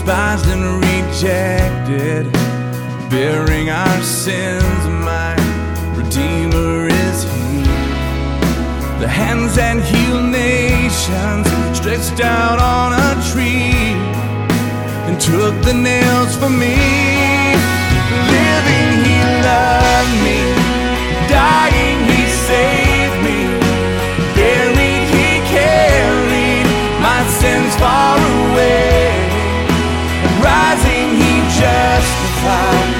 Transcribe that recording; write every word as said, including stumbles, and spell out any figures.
despised and rejected, bearing our sins, my Redeemer is He. The hands that heal nations stretched out on a tree and took the nails for me. Living, He loved me. Dying, He saved me. Buried, He carried my sins far away. And rising, He justified